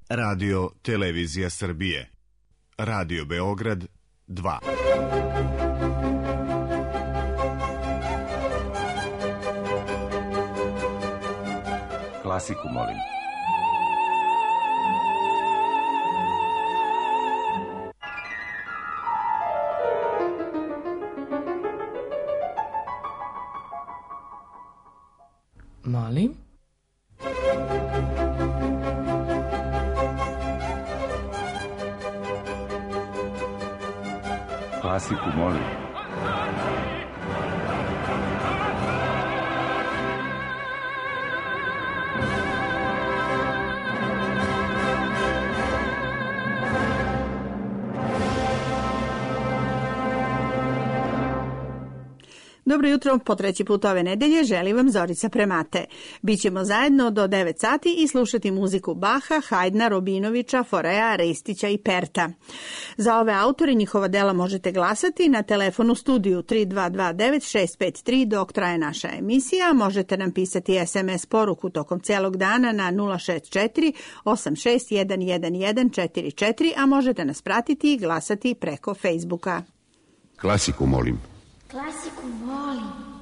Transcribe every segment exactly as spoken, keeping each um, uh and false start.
Radio Televizija Srbije. Radio Beograd dva. Klasiku, molim. Molim? Klasiku, molim. Dobro jutro, po treći put ove nedelje želim vam Zorica Premate. Bićemo zajedno do devet sati i slušati muziku Baha, Hajdna, Robinovića, Forea, Ristića i Perta. Za ove autore njihova dela možete glasati na telefonu studiju tri dva dva devet šest pet tri dok traje naša emisija. Možete nam pisati es em es poruku tokom celog dana na nula šest četiri osam šest jedan jedan jedan četiri četiri, a možete nas pratiti i glasati preko Facebooka. Klasiku, molim. Klasiku, molim.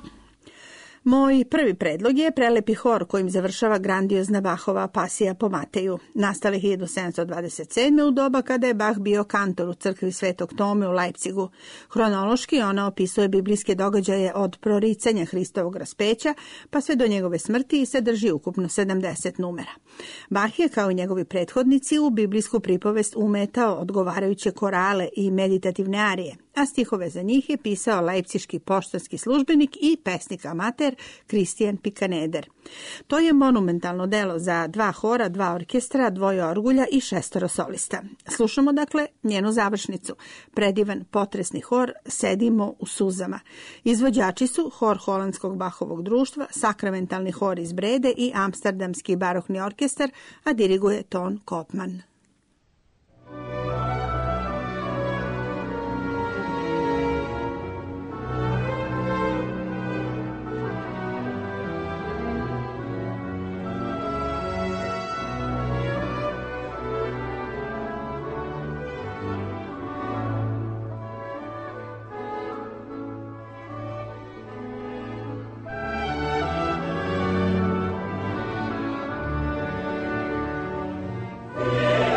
Moj prvi predlog je prelepi hor kojim završava grandiozna Bachova Pasija po Mateju. Nastala hiljadu sedamsto dvadeset sedme. u doba kada je Bach bio kantor u crkvi Svetog Tome u Leipzigu. Hronološki ona opisuje biblijske događaje od proricanja Hristovog raspeća pa sve do njegove smrti i sadrži ukupno sedamdeset numera. Bach je, kao i njegovi prethodnici, u biblijsku pripovest umetao odgovarajuće korale i meditativne arije, a stihove za njih je pisao leipciški poštanski službenik i pesnik amater Kristijan Pikaneder. To je monumentalno delo za dva hora, dva orkestra, dvoje orgulja i šestoro solista. Slušamo dakle njenu završnicu, predivan potresni hor Sedimo u suzama. Izvođači su hor Holandskog Bachovog društva, sakramentalni hor iz Brede i Amsterdamski barokni orkestar, a diriguje Ton Kopman. Yeah.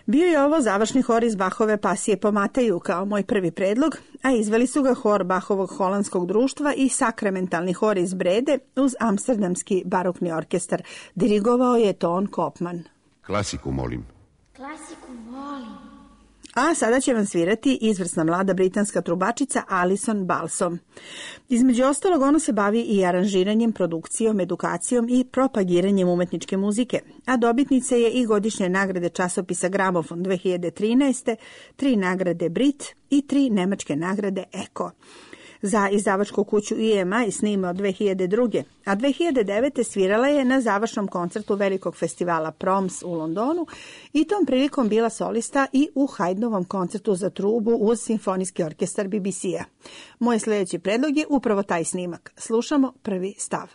Bio je ovo završni hor iz Bachove Pasije po Mateju kao moj prvi predlog, a izveli su ga hor Bachovog holandskog društva i sakramentalni hor iz Brede uz amsterdamski barokni orkestar. Dirigovao je Toon Koopman. Klasiku molim. Klasiku molim. A sada će vam svirati izvrsna mlada britanska trubačica Alison Balsom. Između ostalog, ona se bavi i aranžiranjem, produkcijom, edukacijom i propagiranjem umetničke muzike, a dobitnica je i godišnje nagrade časopisa Gramofon dve hiljade trinaeste, tri nagrade Brit i tri nemačke nagrade Eko. Za izdavačku kuću I M I snima od dve hiljade druge. a dve hiljade devete svirala je na završnom koncertu velikog festivala Proms u Londonu i tom prilikom bila solista i u Haydnovom koncertu za trubu uz simfonijski orkestar B B C-a. Moj sljedeći predlog je upravo taj snimak. Slušamo prvi stav.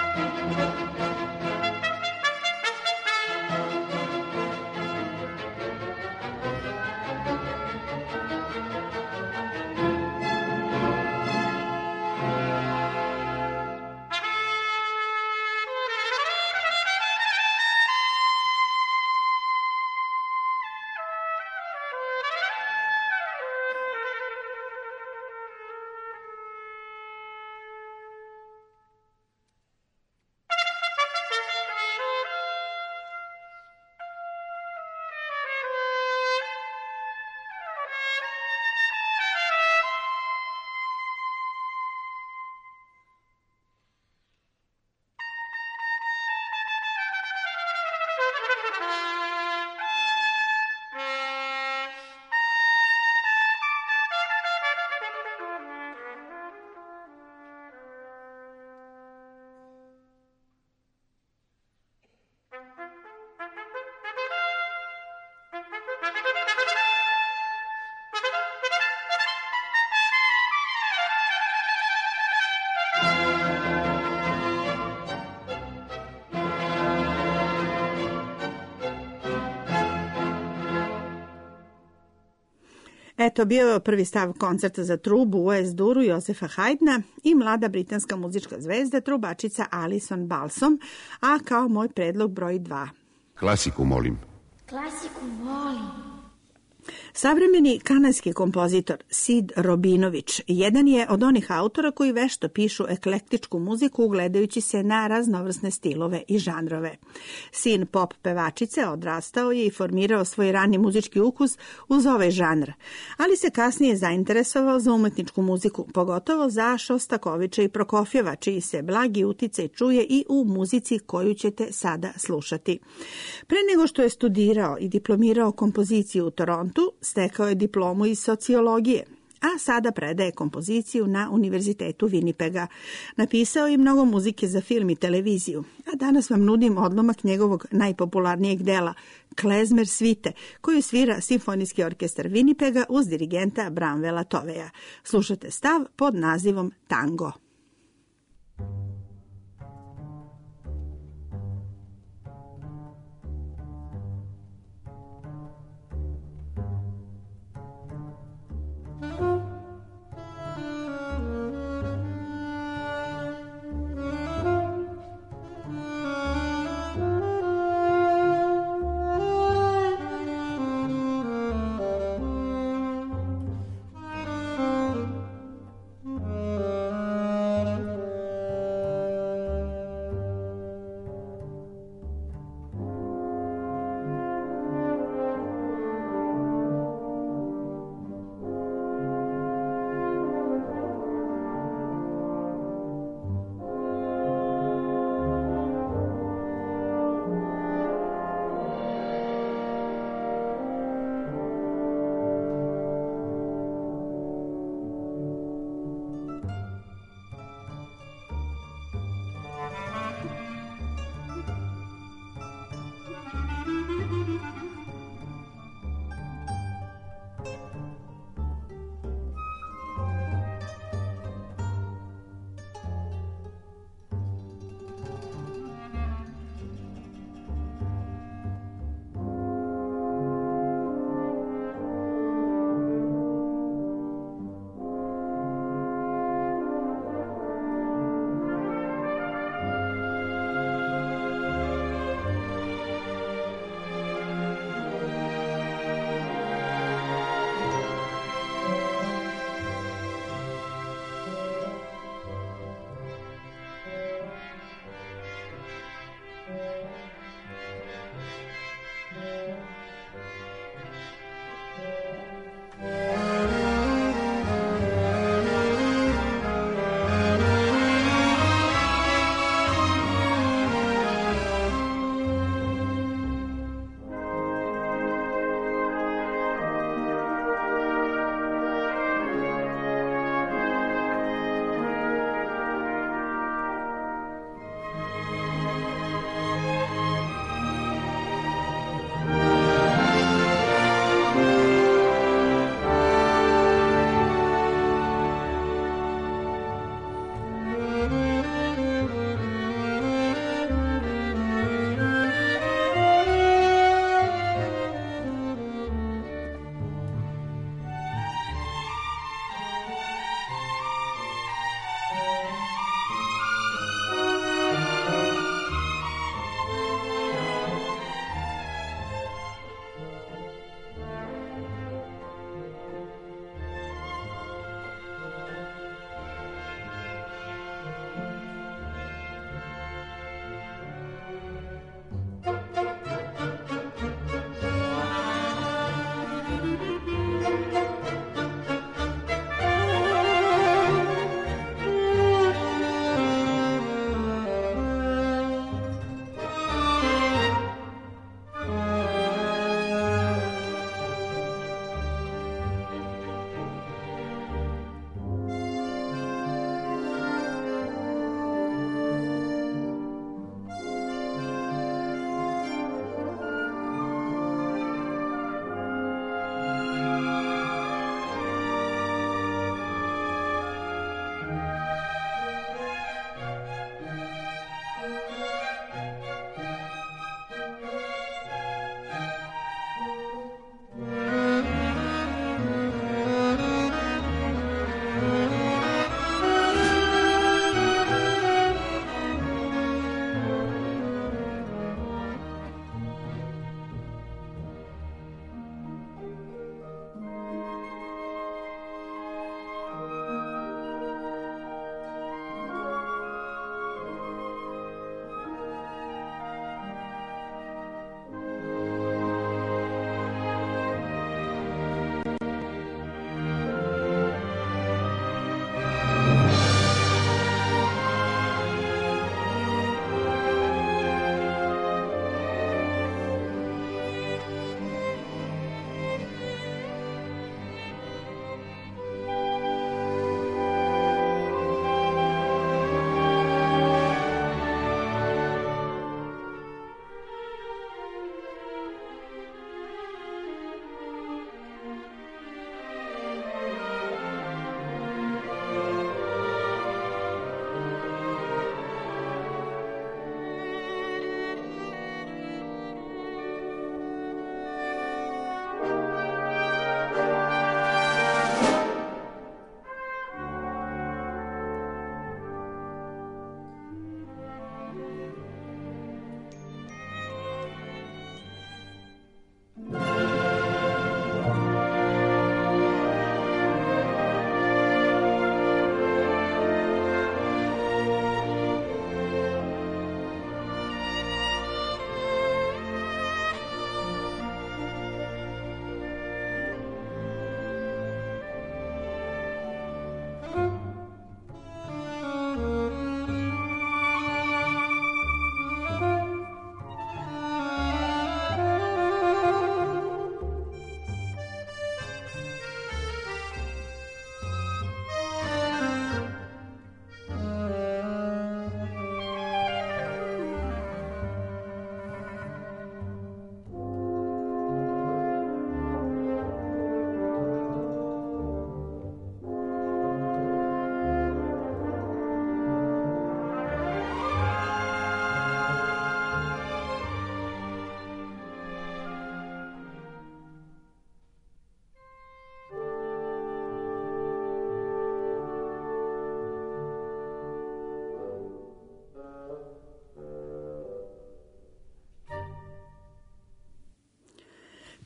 Eto, bio je prvi stav koncerta za trubu u Es-Duru Josefa Haydna i mlada britanska muzička zvezda, trubačica Alison Balsom, a kao moj predlog broj dva. Klasiku molim. Klasiku molim. Savremeni kanadski kompozitor Sid Robinović jedan je od onih autora koji vešto pišu eklektičku muziku ugledajući se na raznovrsne stilove i žanrove. Sin pop pevačice odrastao je i formirao svoj rani muzički ukus uz ovaj žanr, ali se kasnije zainteresovao za umetničku muziku, pogotovo za Šostakovića i Prokofjeva, čiji se blagi uticaj čuje i u muzici koju ćete sada slušati. Pre nego što je studirao i diplomirao kompoziciju u Torontu, stekao je diplomu iz sociologije, a sada predaje kompoziciju na Univerzitetu Winnipega. Napisao je mnogo muzike za film i televiziju, a danas vam nudim odlomak njegovog najpopularnijeg dela, Klezmer svite, koju svira Simfonijski orkestar Winnipega uz dirigenta Bramvela Toveja. Slušate stav pod nazivom Tango.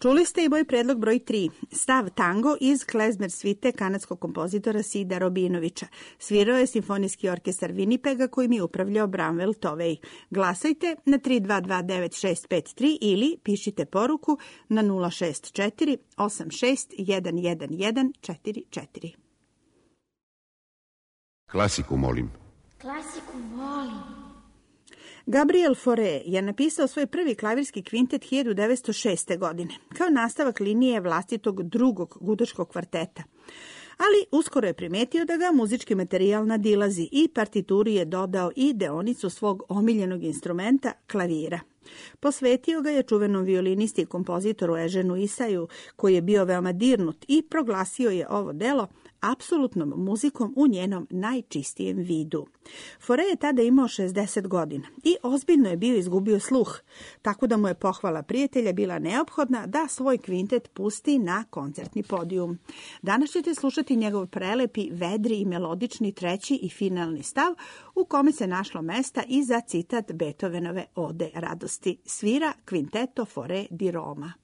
Čuli ste i moj predlog broj tri, stav tango iz klezmer svite kanadskog kompozitora Sida Robinovića. Svirao je Simfonijski orkestar Winnipega kojim je upravljao Bramwell Tovej. Glasajte na tri dva dva devet šest pet tri ili pišite poruku na nula šest četiri osam šest jedan jedan jedan četiri četiri. Klasiku molim. Klasiku molim. Gabriel Fauré je napisao svoj prvi klavirski kvintet hiljadu devetsto šeste. godine, kao nastavak linije vlastitog drugog gudaškog kvarteta. Ali uskoro je primetio da ga muzički materijal nadilazi i partituri je dodao i deonicu svog omiljenog instrumenta, klavira. Posvetio ga je čuvenom violinisti i kompozitoru Eženu Isaju, koji je bio veoma dirnut i proglasio je ovo delo apsolutnom muzikom u njenom najčistijem vidu. Fauré je tada imao šezdeset godina i ozbiljno je bio izgubio sluh, tako da mu je pohvala prijatelja bila neophodna da svoj kvintet pusti na koncertni podijum. Danas ćete slušati njegov prelepi, vedri i melodični treći i finalni stav, u kome se našlo mesta i za citat Beethovenove Ode radosti. Svira Kvinteto Fauré di Roma.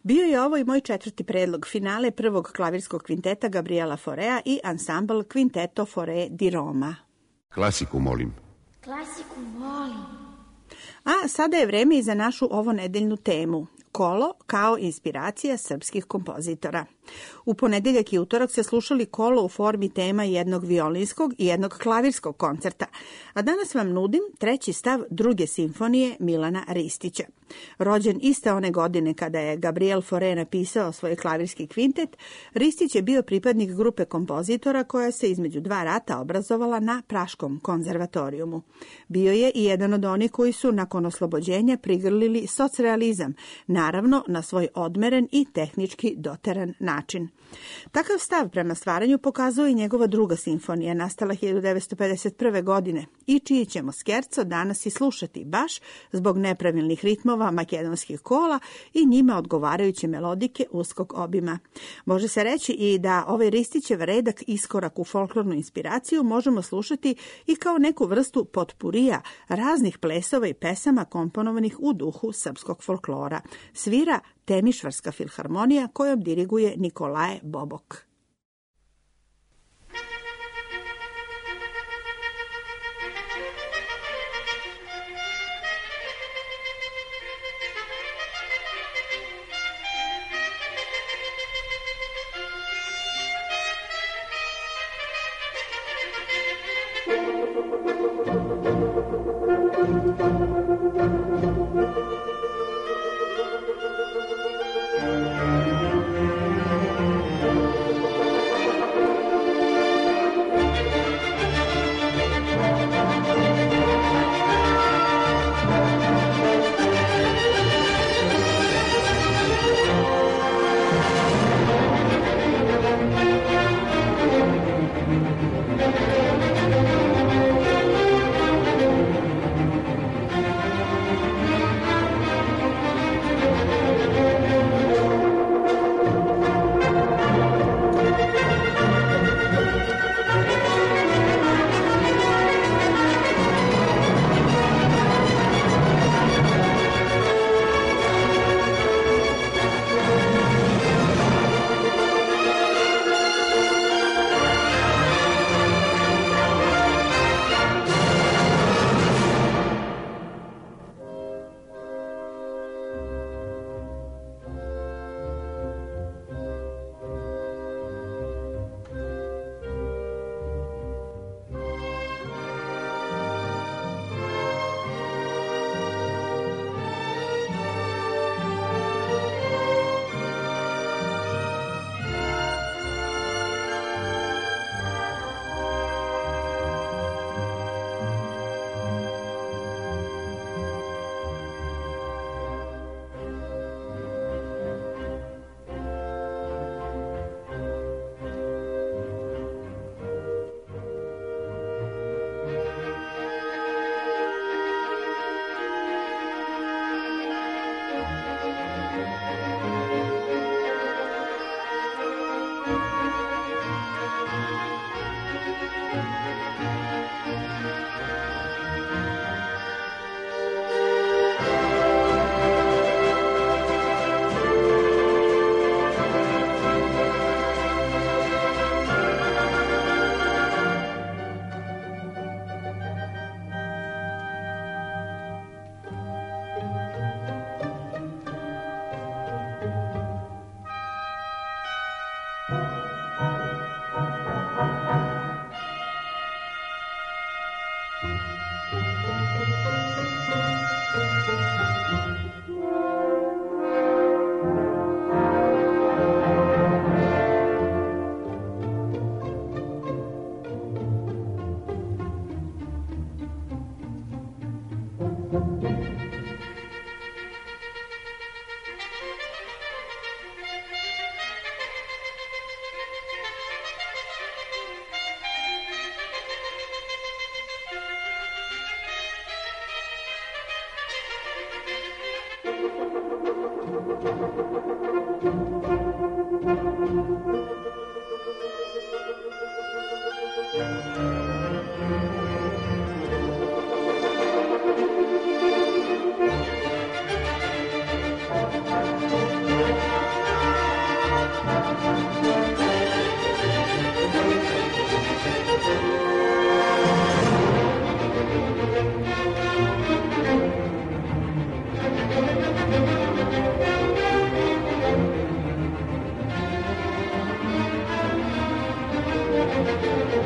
Bio je ovo i moj četvrti predlog, finale prvog klavirskog kvinteta Gabriela Faurea i ansambl Quinteto Fauré di Roma. Klasiku, molim. Klasiku molim. A sada je vreme i za našu ovonedeljnu temu. Kolo kao inspiracija srpskih kompozitora. U ponedeljak i utorak se slušali kolo u formi tema jednog violinskog i jednog klavirskog koncerta, a danas vam nudim treći stav druge simfonije Milana Ristića. Rođen iste one godine kada je Gabriel Fauré napisao svoj klavirski kvintet, Ristić je bio pripadnik grupe kompozitora koja se između dva rata obrazovala na Praškom konzervatorijumu. Bio je i jedan od onih koji su nakon oslobođenja prigrlili socrealizam, naravno na svoj odmeren i tehnički doteran način. Takav stav prema stvaranju pokazuje i njegova druga simfonija, nastala hiljadu devetsto pedeset prve. godine i čiji ćemo skerco danas i slušati baš zbog nepravilnih ritmova makedonskih kola i njima odgovarajuće melodike uskog obima. Može se reći i da ovaj Ristićev redak iskorak u folklornu inspiraciju možemo slušati i kao neku vrstu potpurija raznih plesova i pesama komponovanih u duhu srpskog folklora. Svira Temišvarska filharmonija kojom diriguje Nikolaje Bobok.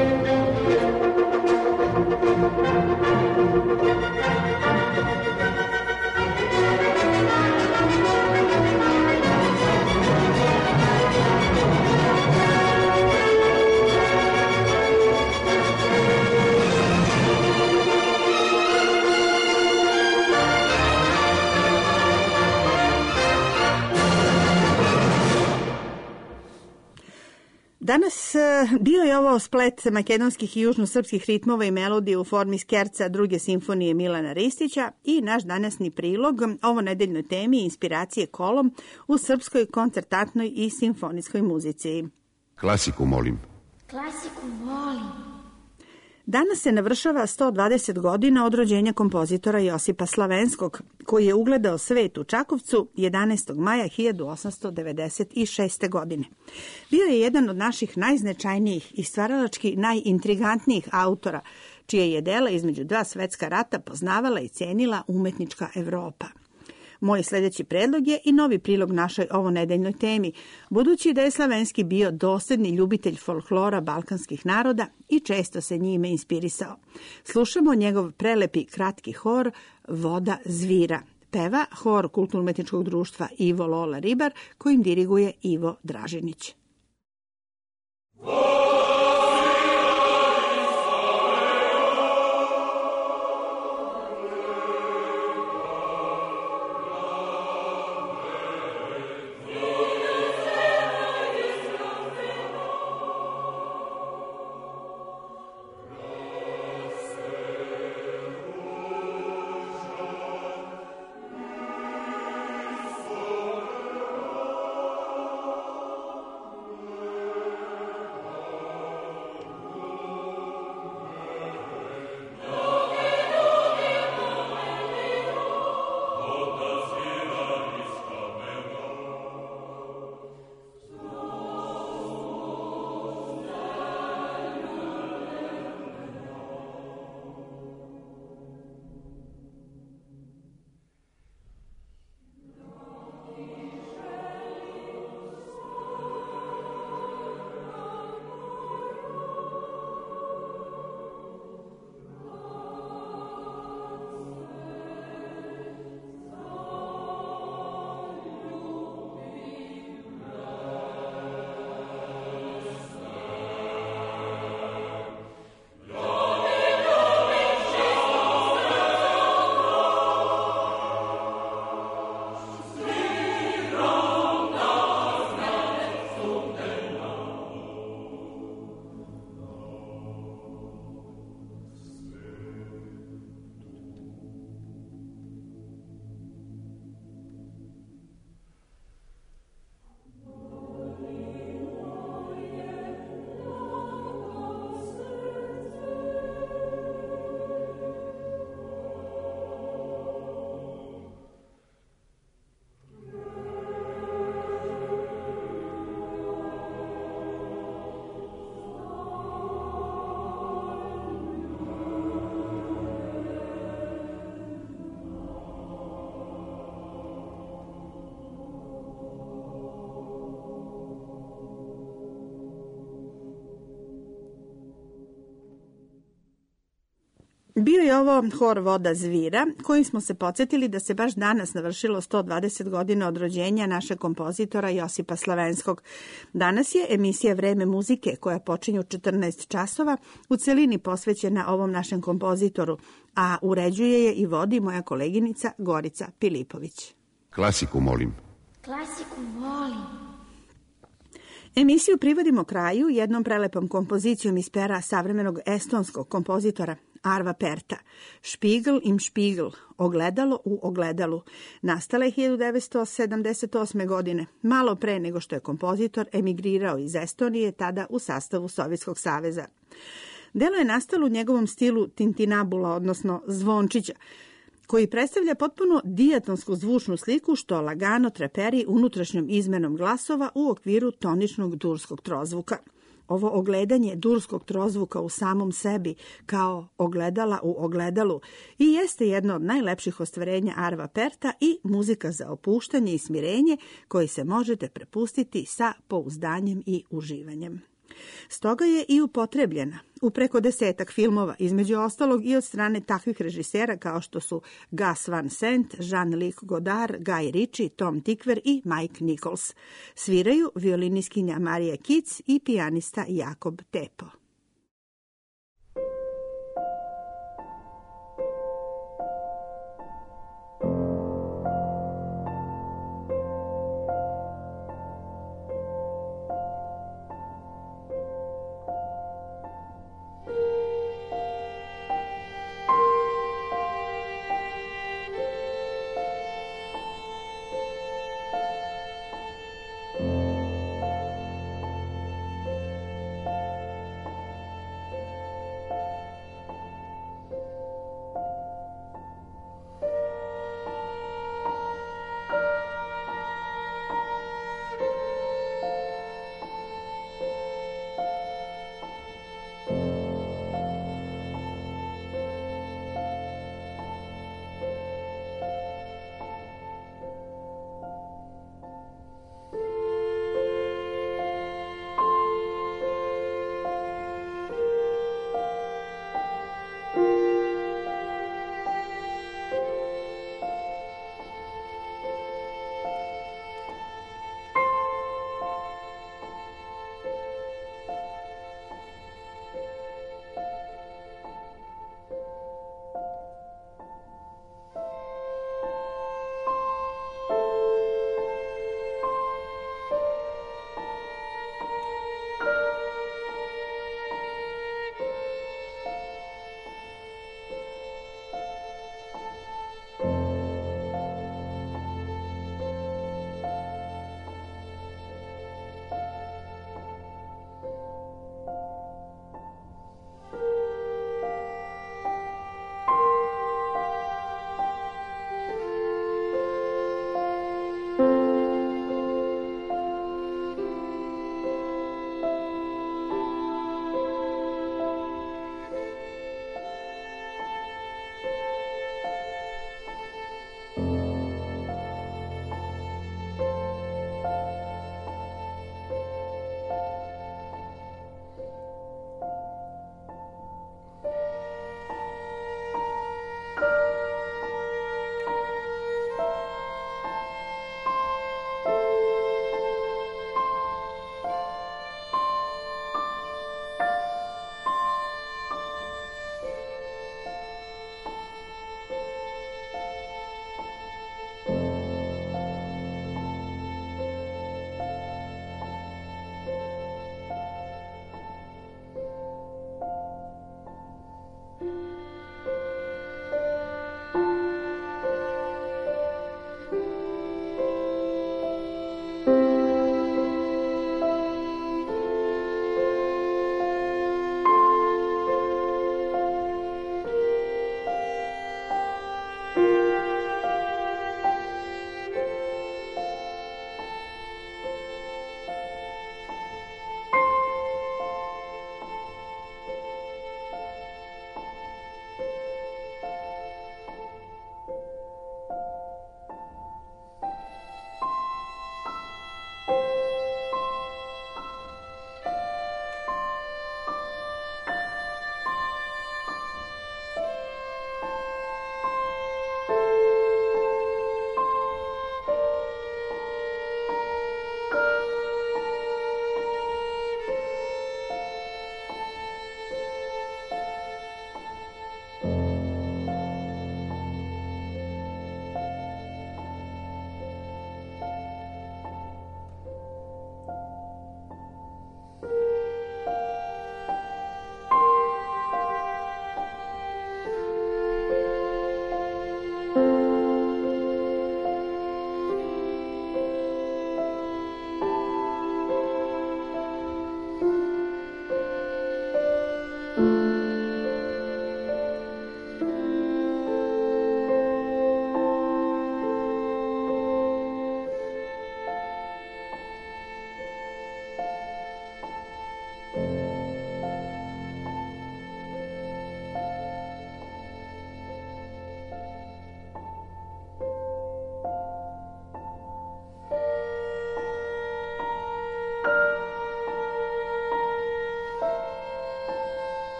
Danas bio je ovo splet makedonskih i južnosrpskih ritmova i melodija u formi skerca druge simfonije Milana Ristića i naš današnji prilog ovo nedeljnoj temi inspiracije kolom u srpskoj koncertatnoj i simfonijskoj muzici. Klasiku molim. Klasiku molim. Danas se navršava sto dvadeset godina od rođenja kompozitora Josipa Slavenskog, koji je ugledao svet u Čakovcu jedanaestog maja hiljadu osamsto devedeset šeste. godine. Bio je jedan od naših najznačajnijih i stvaralački najintrigantnijih autora, čije je dela između dva svetska rata poznavala i cenila umetnička Evropa. Moj sljedeći predlog je i novi prilog našoj ovonedeljnoj temi, budući da je Slavenski bio dosljedni ljubitelj folklora balkanskih naroda i često se njime inspirisao. Slušamo njegov prelepi kratki hor Voda zvira. Peva hor Kulturno-umetničkog društva Ivo Lola Ribar, kojim diriguje Ivo Dražinić. Bio je ovo hor Voda zvira, kojim smo se podsjetili da se baš danas navršilo sto dvadeset godina od rođenja našeg kompozitora Josipa Slavenskog. Danas je emisija Vreme muzike, koja počinje u četrnaest časova, u celini posvećena ovom našem kompozitoru, a uređuje je i vodi moja koleginica Gorica Pilipović. Klasiku molim. Klasiku molim. Emisiju privodimo kraju jednom prelepom kompozicijom iz pera savremenog estonskog kompozitora Arva Perta, Špigl im špigl, ogledalo u ogledalu, nastala je hiljadu devetsto sedamdeset osme. godine, malo pre nego što je kompozitor emigrirao iz Estonije, tada u sastavu Sovjetskog saveza. Delo je nastalo u njegovom stilu tintinabula, odnosno zvončića, koji predstavlja potpuno dijatonsku zvučnu sliku što lagano treperi unutrašnjom izmenom glasova u okviru toničnog durskog trozvuka. Ovo ogledanje durskog trozvuka u samom sebi kao ogledala u ogledalu i jeste jedno od najlepših ostvarenja Arva Perta i muzika za opuštanje i smirenje koji se možete prepustiti sa pouzdanjem i uživanjem. Stoga je i upotrebljena u preko desetak filmova, između ostalog i od strane takvih režisera kao što su Gus Van Sant, Jean-Luc Godard, Guy Ritchie, Tom Tykwer i Mike Nichols. Sviraju violiniskinja Marija Kitz i pijanista Jakob Tepo.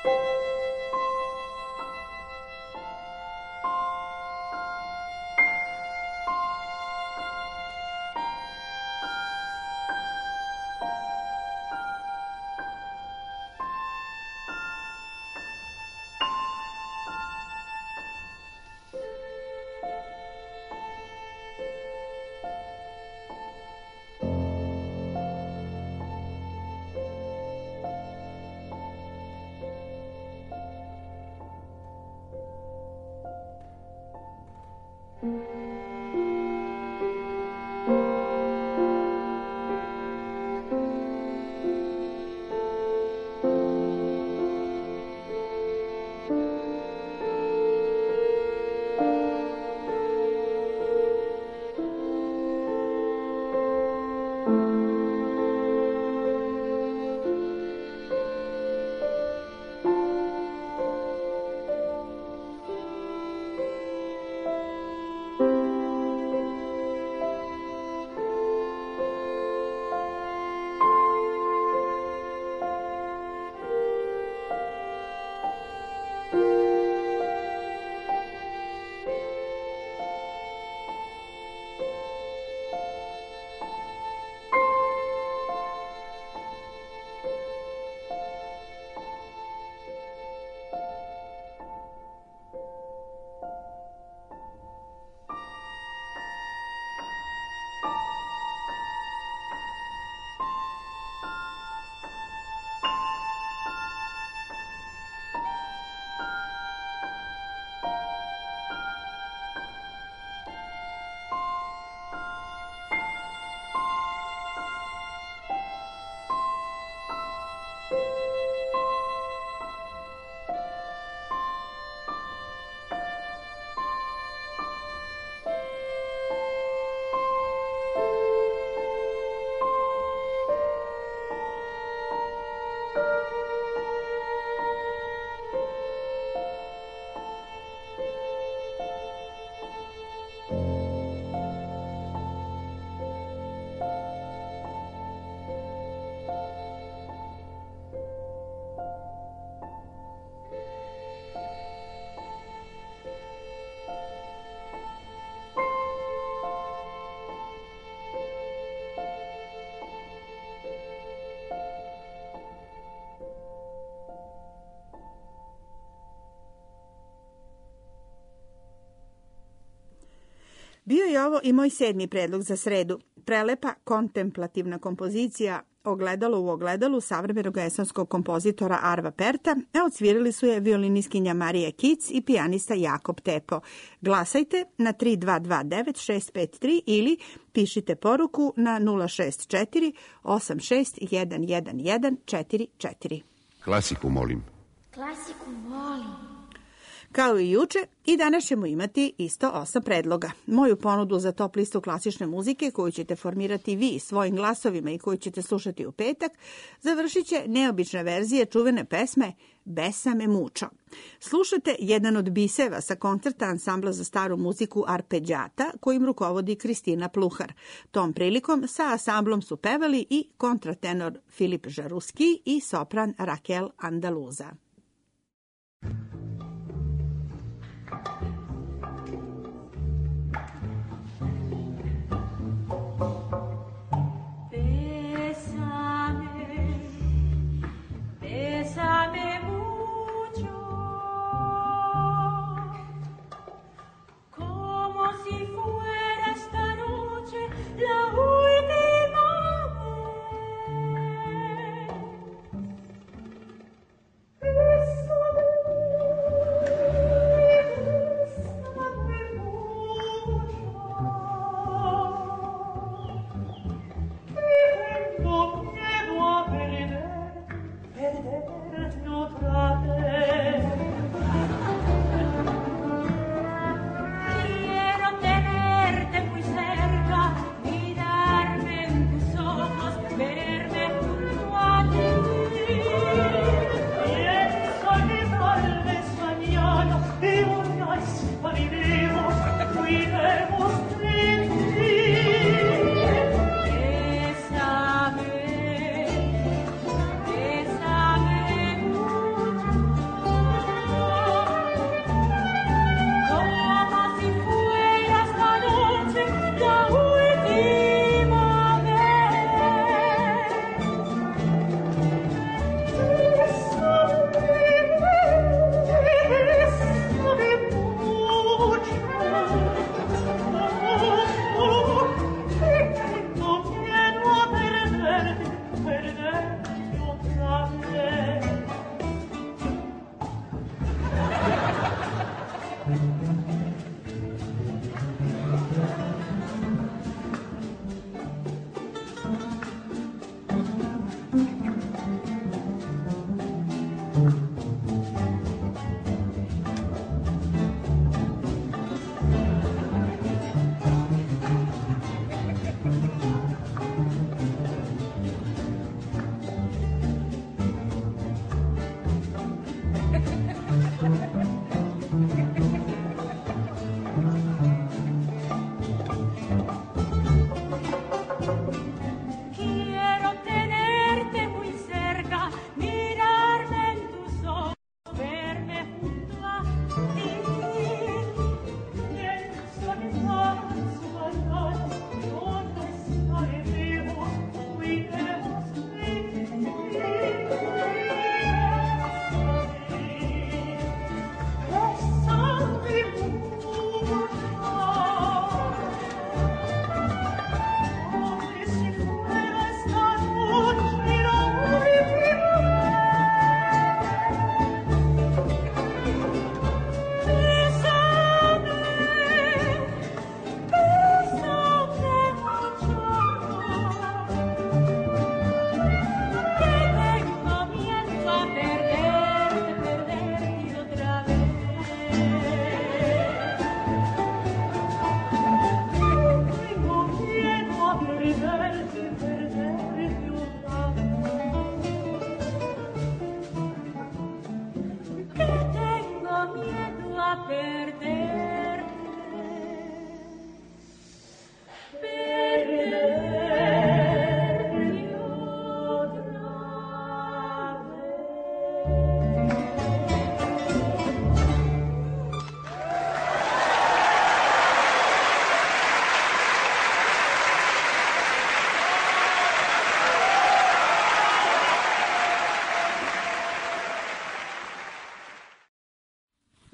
Bio je ovo i moj sedmi predlog za sredu. Prelepa kontemplativna kompozicija Ogledalo u ogledalu savremenog estonskog kompozitora Arva Perta, a odsvirali su je violiniskinja Marija Kic i pijanista Jakob Tepo. Glasajte na tri dva dva devet šest pet tri ili pišite poruku na nula šest četiri osam šest jedan jedan jedan četiri četiri. Klasiku molim. Klasiku molim. Kao i juče, i danas ćemo imati isto osam predloga. Moju ponudu za top listu klasične muzike, koju ćete formirati vi svojim glasovima i koju ćete slušati u petak, završit će neobična verzija čuvene pesme Besa me mučo. Slušate jedan od biseva sa koncerta ansambla za staru muziku Arpeggiata, kojim rukovodi Kristina Pluhar. Tom prilikom sa ansamblom su pevali i kontratenor Filip Žaruski i sopran Raquel Andaluza. Bésame mucho, como si fuera esta noche la última vez.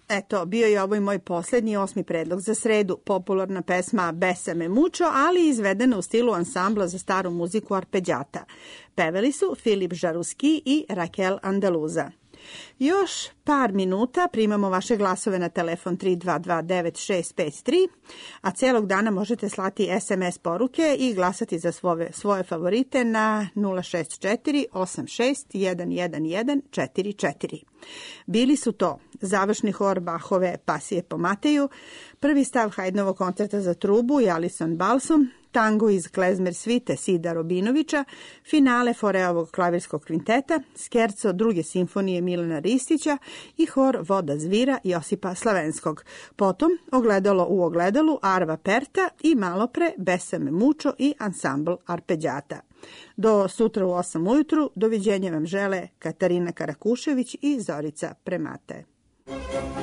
Eto, bio je ovo i moj posljednji osmi predlog za sredu, popularna pesma Besa me mučo, ali izvedena u stilu ansambla za staru muziku arpeđata. Pevali su Filip Žaruski i Raquel Andaluza. Još par minuta primamo vaše glasove na telefon tri dva dva devet šest pet tri, a celog dana možete slati es em es poruke i glasati za svoje, svoje favorite na nula šest četiri osam šest jedan jedan jedan četiri četiri. Bili su to završni hor Bachove Pasije po Mateju, prvi stav Haydnovog koncerta za trubu i Alison Balsom, tango iz klezmer svite Sida Robinovića, finale Foreovog klavirskog kvinteta, skerco druge simfonije Milana Ristića i hor Voda zvira Josipa Slavenskog. Potom ogledalo u ogledalu Arva Perta i malopre Besa me mučo i ansambl arpeđata. Do sutra u osam ujutru, doviđenja vam žele Katarina Karakušević i Zorica Premate.